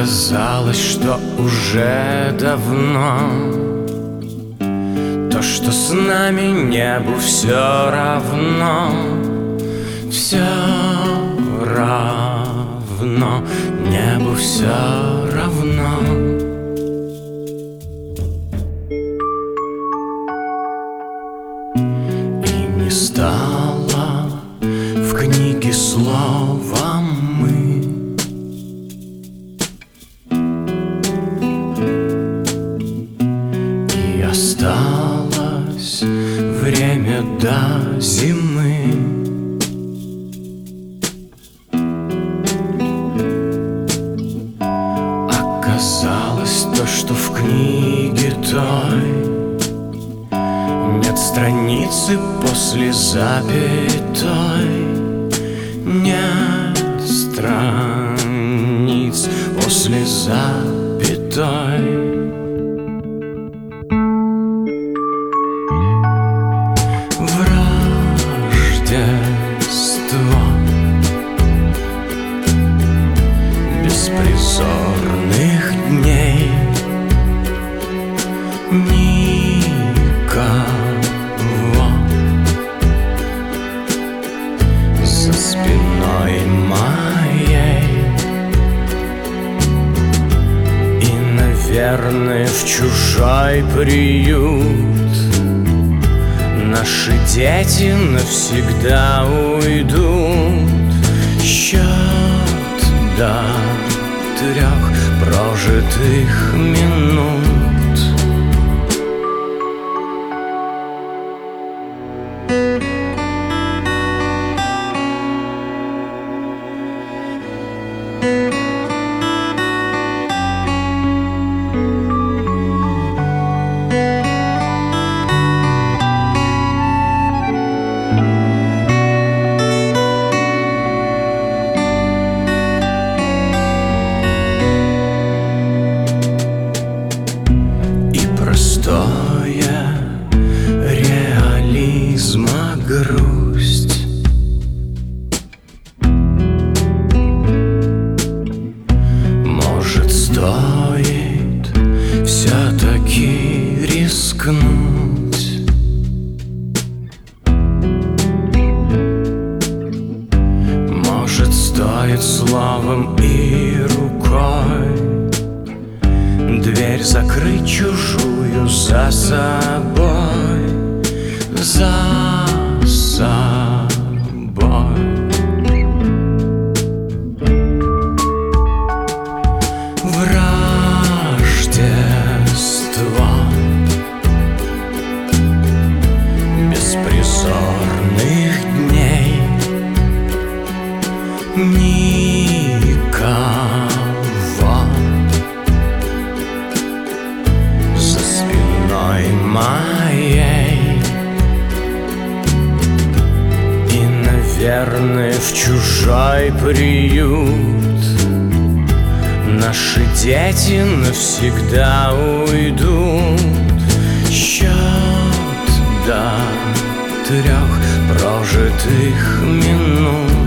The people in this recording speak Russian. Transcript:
Казалось, что уже давно то, что с нами небу все равно, все равно, небу все равно. И не стало в книге слова «мы». Осталось время до зимы. Оказалось то, что в книге той нет страницы после запятой. Нет страниц после запятой. Беспризорных дней никого за спиной моей. И, наверное, в чужой приют наши дети навсегда уйдут. Счет до 3 прожитых минут. Простое реализма грусть может, стоит все-таки рискнуть. Может, стоит словом и рукой дверь закрыть чужую за собой, за собой. Враждество беспризорных дней никого за спиной моей. И, наверное, в чужой приют наши дети навсегда уйдут. Счет до 3 прожитых минут.